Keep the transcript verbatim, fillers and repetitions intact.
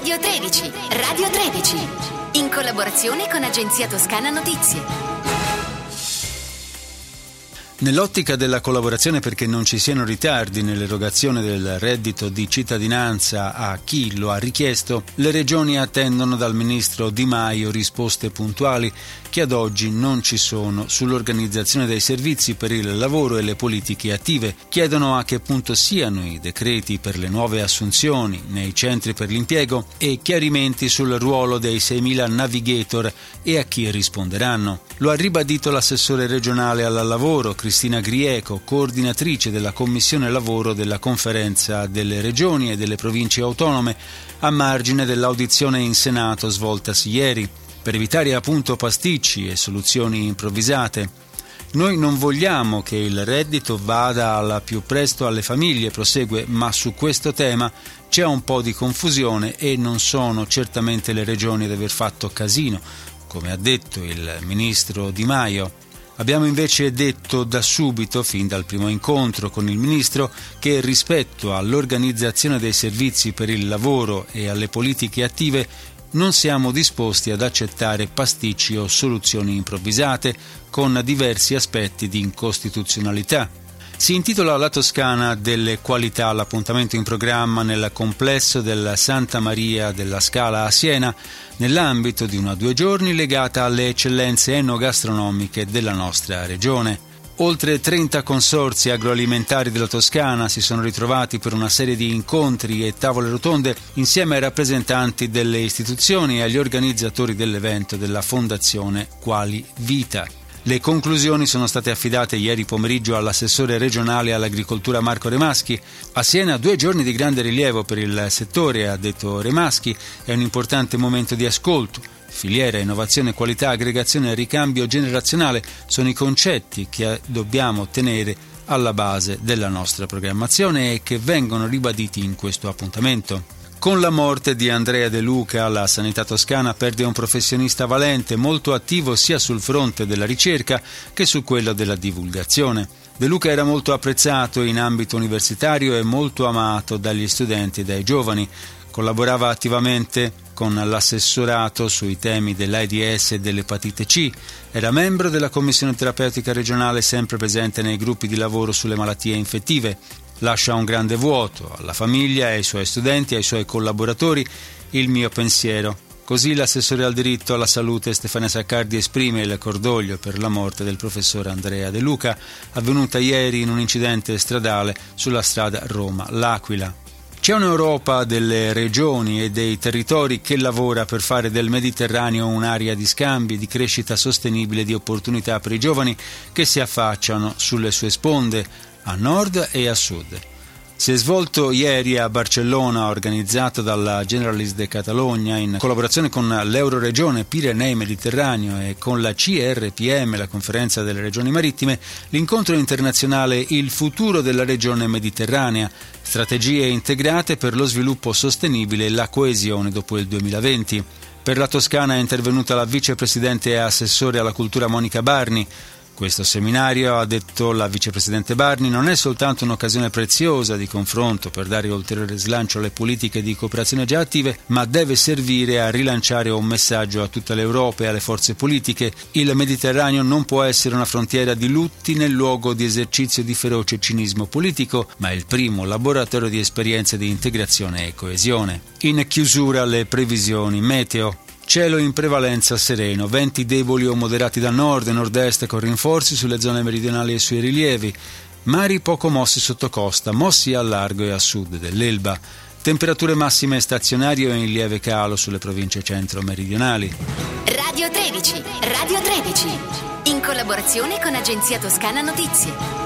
Radio tredici, Radio tredici, in collaborazione con Agenzia Toscana Notizie. Nell'ottica della collaborazione perché non ci siano ritardi nell'erogazione del reddito di cittadinanza a chi lo ha richiesto, le regioni attendono dal ministro Di Maio risposte puntuali che ad oggi non ci sono sull'organizzazione dei servizi per il lavoro e le politiche attive. Chiedono a che punto siano i decreti per le nuove assunzioni nei centri per l'impiego e chiarimenti sul ruolo dei seimila navigator e a chi risponderanno. Lo ha ribadito l'assessore regionale al lavoro Cristina Grieco, coordinatrice della Commissione Lavoro della Conferenza delle Regioni e delle Province Autonome, a margine dell'audizione in Senato svoltasi ieri, per evitare appunto pasticci e soluzioni improvvisate. Noi non vogliamo che il reddito vada al più presto alle famiglie, prosegue, ma su questo tema c'è un po' di confusione e non sono certamente le regioni ad aver fatto casino, come ha detto il ministro Di Maio. Abbiamo invece detto da subito, fin dal primo incontro con il Ministro, che rispetto all'organizzazione dei servizi per il lavoro e alle politiche attive non siamo disposti ad accettare pasticci o soluzioni improvvisate con diversi aspetti di incostituzionalità. Si intitola La Toscana delle qualità, l'appuntamento in programma nel complesso del Santa Maria della Scala a Siena, nell'ambito di una due giorni legata alle eccellenze enogastronomiche della nostra regione. Oltre trenta consorzi agroalimentari della Toscana si sono ritrovati per una serie di incontri e tavole rotonde insieme ai rappresentanti delle istituzioni e agli organizzatori dell'evento della Fondazione Quali Vita. Le conclusioni sono state affidate ieri pomeriggio all'assessore regionale all'agricoltura Marco Remaschi. A Siena due giorni di grande rilievo per il settore, ha detto Remaschi, è un importante momento di ascolto. Filiera, innovazione, qualità, aggregazione e ricambio generazionale sono i concetti che dobbiamo tenere alla base della nostra programmazione e che vengono ribaditi in questo appuntamento. Con la morte di Andrea De Luca, la sanità toscana perde un professionista valente, molto attivo sia sul fronte della ricerca che su quello della divulgazione. De Luca era molto apprezzato in ambito universitario e molto amato dagli studenti e dai giovani. Collaborava attivamente con l'assessorato sui temi dell'AIDS e dell'epatite C. Era membro della commissione terapeutica regionale sempre presente nei gruppi di lavoro sulle malattie infettive. Lascia un grande vuoto alla famiglia, ai suoi studenti, ai suoi collaboratori, il mio pensiero. Così l'assessore al diritto alla salute Stefania Saccardi esprime il cordoglio per la morte del professor Andrea De Luca, avvenuta ieri in un incidente stradale sulla strada Roma-L'Aquila. C'è un'Europa delle regioni e dei territori che lavora per fare del Mediterraneo un'area di scambi, di crescita sostenibile, di opportunità per i giovani che si affacciano sulle sue sponde, a nord e a sud. Si è svolto ieri a Barcellona, organizzato dalla Generalitat de Catalogna in collaborazione con l'Euroregione Pirenei Mediterraneo e con la C R P M, la Conferenza delle Regioni Marittime, l'incontro internazionale Il futuro della regione mediterranea, strategie integrate per lo sviluppo sostenibile e la coesione dopo il duemilaventi. Per la Toscana è intervenuta la vicepresidente e assessore alla cultura Monica Barni. Questo seminario, ha detto la vicepresidente Barni, non è soltanto un'occasione preziosa di confronto per dare ulteriore slancio alle politiche di cooperazione già attive, ma deve servire a rilanciare un messaggio a tutta l'Europa e alle forze politiche. Il Mediterraneo non può essere una frontiera di lutti nel luogo di esercizio di feroce cinismo politico, ma è il primo laboratorio di esperienze di integrazione e coesione. In chiusura le previsioni meteo. Cielo in prevalenza sereno, venti deboli o moderati da nord e nord-est con rinforzi sulle zone meridionali e sui rilievi, mari poco mossi sotto costa, mossi al largo e a sud dell'Elba, temperature massime stazionarie o in lieve calo sulle province centro-meridionali. Radio tredici, Radio tredici, in collaborazione con Agenzia Toscana Notizie.